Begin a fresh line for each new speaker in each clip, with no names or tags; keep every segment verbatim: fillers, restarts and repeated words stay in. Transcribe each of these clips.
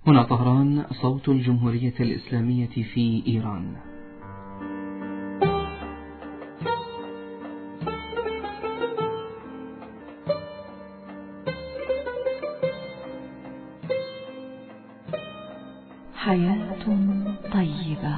هنا طهران، صوت الجمهورية الإسلامية في إيران.
حياة طيبة.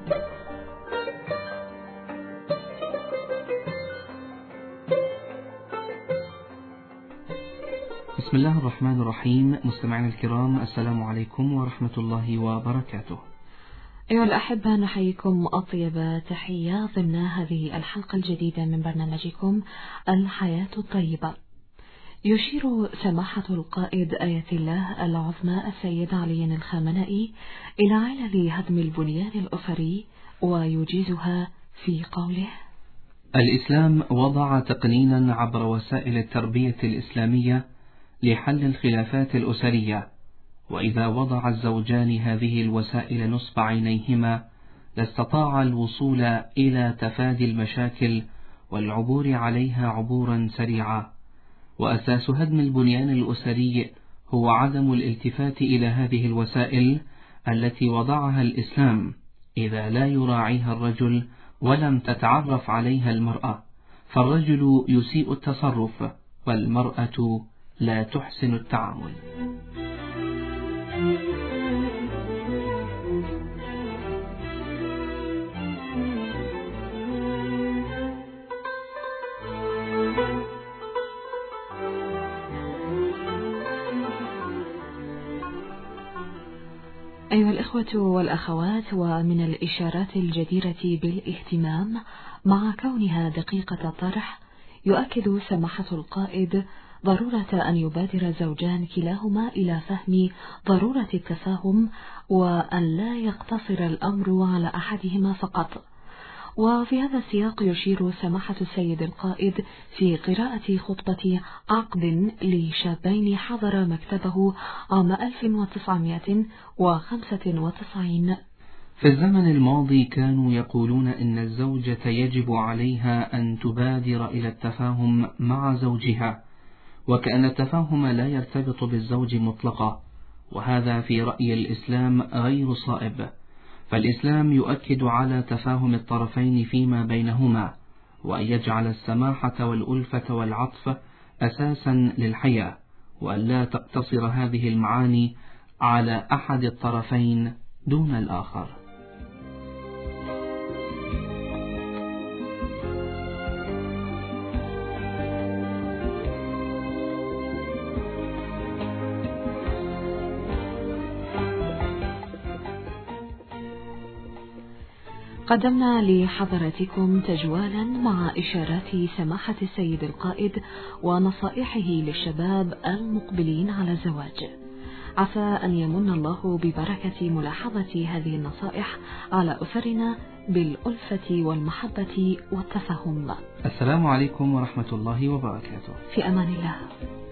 بسم الله الرحمن الرحيم. مستمعينا الكرام، السلام عليكم ورحمة الله وبركاته.
أيها الأحبة، نحييكم أطيب تحية ضمن هذه الحلقة الجديدة من برنامجكم الحياة الطيبة. يشير سماحة القائد آية الله العظمى السيد علي الخامنئي إلى علل هدم البنيان الأسري ويجيزها في قوله:
الإسلام وضع تقنينا عبر وسائل التربية الإسلامية لحل الخلافات الأسرية، وإذا وضع الزوجان هذه الوسائل نصب عينيهما لاستطاع الوصول إلى تفادي المشاكل والعبور عليها عبورا سريعا. وأساس هدم البنيان الأسري هو عدم الالتفات إلى هذه الوسائل التي وضعها الإسلام إذا لا يراعيها الرجل ولم تتعرف عليها المرأة، فالرجل يسيء التصرف والمرأة لا تحسن التعامل.
أيها الإخوة والأخوات، ومن الإشارات الجديرة بالاهتمام مع كونها دقيقة الطرح، يؤكد سماحة القائد ضرورة أن يبادر الزوجان كلاهما إلى فهم ضرورة التفاهم، وأن لا يقتصر الأمر على أحدهما فقط. وفي هذا السياق يشير سماحة السيد القائد في قراءة خطبة عقد لشابين حضر مكتبه عام ألف وتسعمائة وخمسة وتسعين:
في الزمن الماضي كانوا يقولون إن الزوجة يجب عليها أن تبادر إلى التفاهم مع زوجها، وكأن التفاهم لا يرتبط بالزوج مطلقا، وهذا في رأي الإسلام غير صائب. فالإسلام يؤكد على تفاهم الطرفين فيما بينهما، وأن يجعل السماحة والألفة والعطف أساسا للحياة، وأن لا تقتصر هذه المعاني على أحد الطرفين دون الآخر.
قدمنا لحضراتكم تجوالا مع إشارات سماحة السيد القائد ونصائحه للشباب المقبلين على الزواج. عسى أن يمن الله ببركة ملاحظة هذه النصائح على أسرنا بالألفة والمحبة والتفاهم.
السلام عليكم ورحمة الله وبركاته.
في أمان الله.